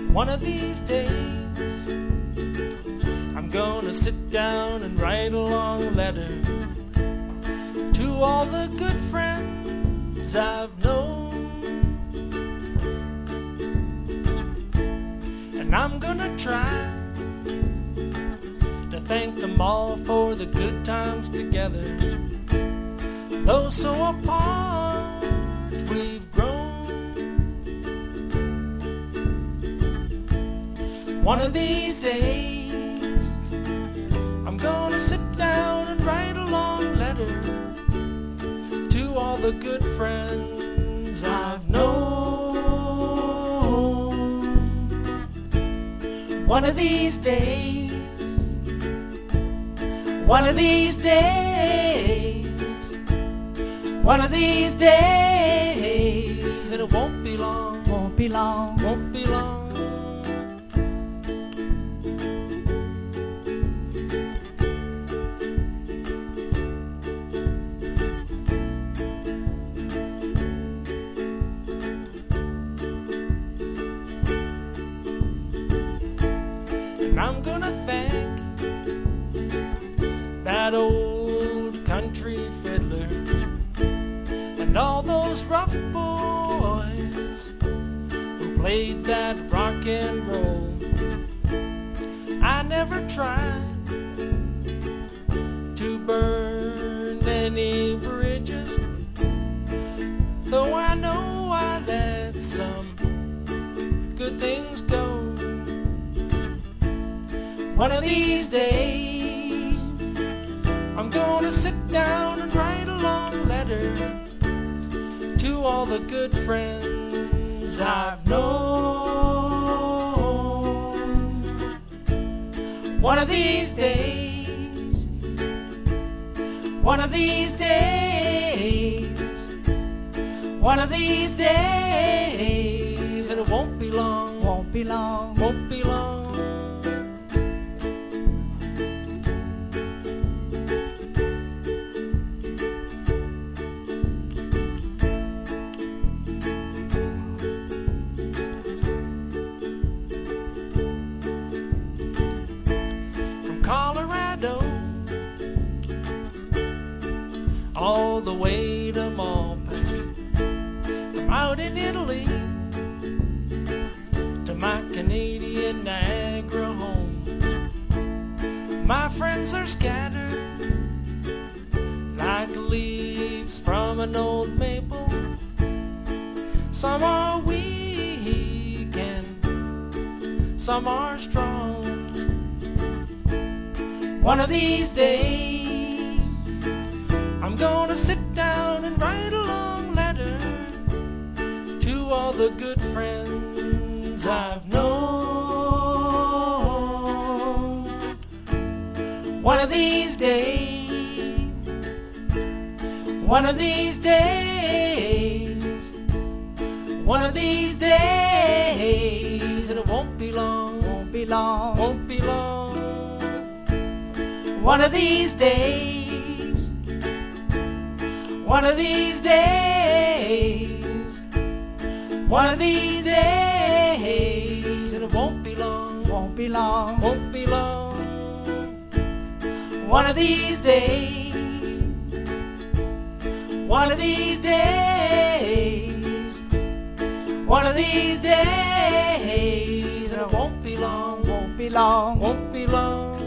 One of these days I'm gonna sit down and write a long letter to all the good friends I've known. And I'm gonna try to thank them all for the good times together. Though so apart we've grown. One of these days I'm gonna sit down and write a long letter to all the good friends I've known. One of these days, one of these days, one of these days, and it won't be long, won't be long, won't be long. And I'm gonna thank that old country fiddler and all those rough boys who played that rock and roll. I never tried to burn any bridges, though I know I let some good things go. One of these days I'm gonna sit down and write a long letter to all the good friends I've known. One of these days, one of these days, one of these days, and it won't be long, won't be long, won't be long. Colorado, all the way to Malpac, from out in Italy to my Canadian Niagara home. My friends are scattered like leaves from an old maple. Some are weak and some are strong. One of these days I'm gonna sit down and write a long letter to all the good friends I've known. One of these days, one of these days, one of these days, and it won't be long, won't be long, won't be long. One of these days, one of these days, one of these days, and it won't be long, won't be long, won't be long. One of these days, one of these days, one of these days, and it won't be long, won't be long, won't be long.